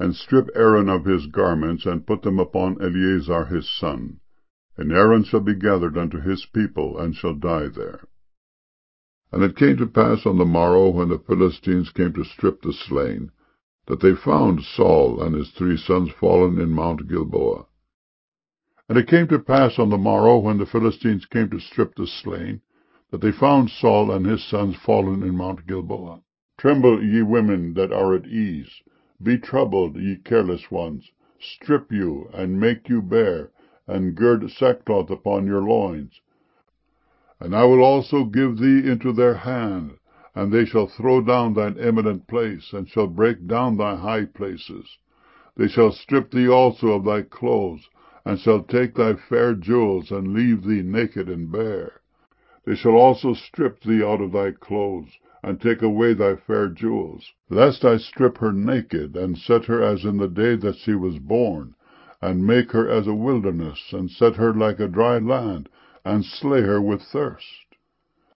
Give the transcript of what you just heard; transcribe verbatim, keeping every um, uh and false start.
and strip Aaron of his garments, and put them upon Eleazar his son. And Aaron shall be gathered unto his people, and shall die there. And it came to pass on the morrow, when the Philistines came to strip the slain, that they found Saul and his three sons fallen in Mount Gilboa. And it came to pass on the morrow, when the Philistines came to strip the slain, that they found Saul and his sons fallen in Mount Gilboa. Tremble, ye women that are at ease. Be troubled, ye careless ones. Strip you, and make you bare, and gird sackcloth upon your loins. And I will also give thee into their hand, and they shall throw down thine eminent place, and shall break down thy high places. They shall strip thee also of thy clothes, and shall take thy fair jewels, and leave thee naked and bare. They shall also strip thee out of thy clothes, and take away thy fair jewels, lest I strip her naked, and set her as in the day that she was born, and make her as a wilderness, and set her like a dry land, and slay her with thirst.